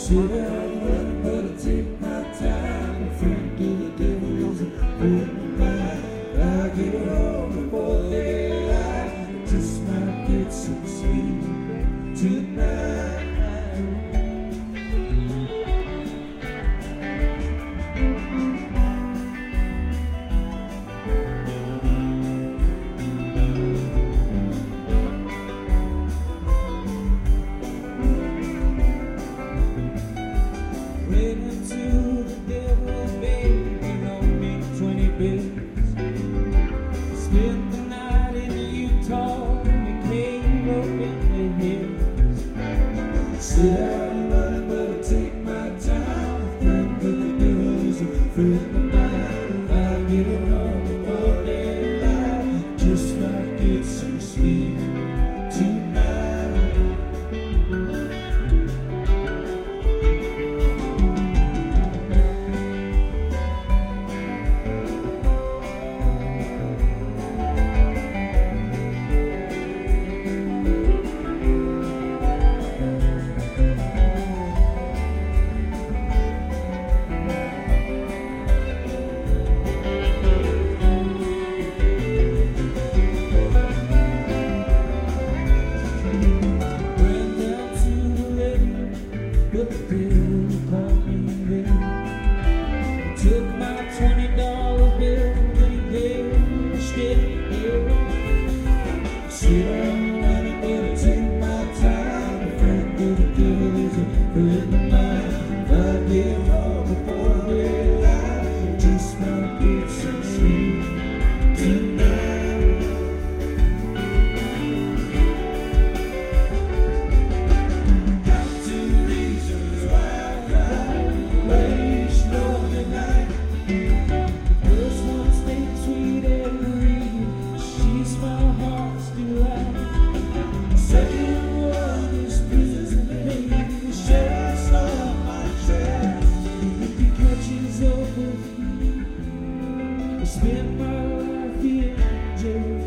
Should I run, but I take my time. A friend to the devil is a friend of mine. I get home before daylight. Just might get some sleep tonight. Spent the night in Utah, and came up in the hills. Sit out and run, but I take my time. A friend of the devil is a friend of mine. I get around before daylight, just might get some sleep tonight. But the bill called me there. Took my $20 bill and he vanished it. Sit down, running, but I take my time. A friend of the devil is a friend of mine. If I get home before daylight, just might get some sleep tonight. Spend my life in jail.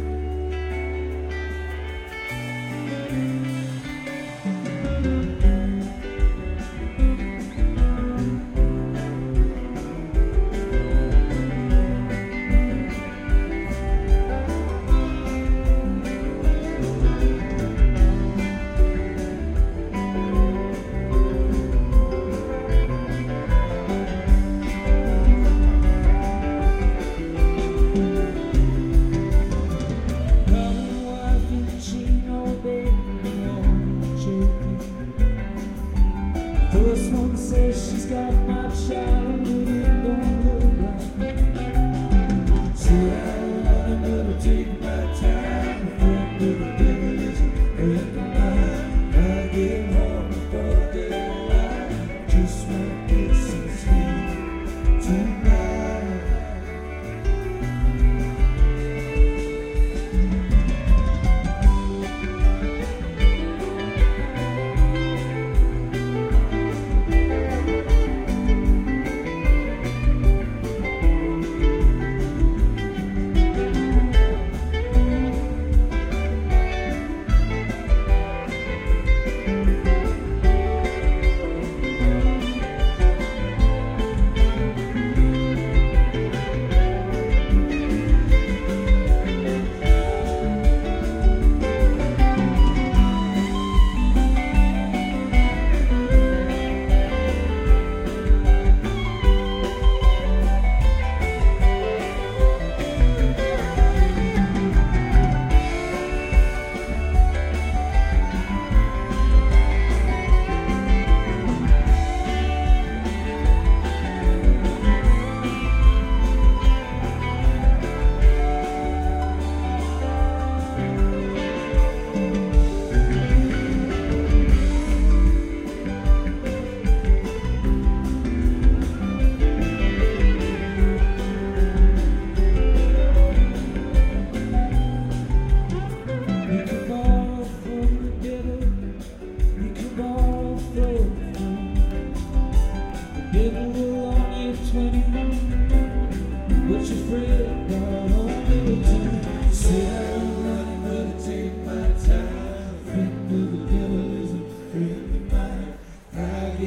First one says she's got my child, but it don't look right. So I'm running, but I take my time. A friend of the devil is a friend of mine. I get home before daylight, just might get some sleep tonight.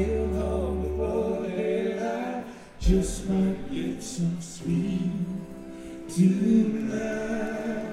real hard before the headlight. Just might get some sleep tonight.